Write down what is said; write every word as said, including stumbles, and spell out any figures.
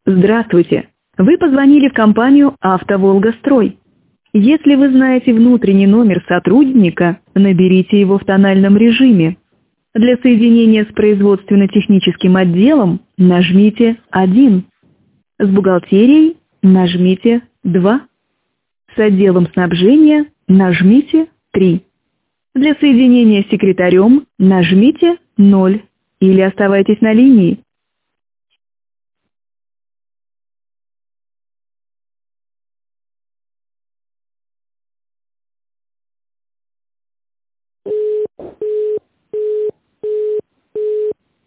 Здравствуйте. Вы позвонили в компанию «АвтоВолгастрой». Если вы знаете внутренний номер сотрудника, наберите его в тональном режиме. Для соединения с производственно-техническим отделом нажмите один. С бухгалтерией нажмите два. С отделом снабжения нажмите три. Для соединения с секретарем нажмите ноль или оставайтесь на линии.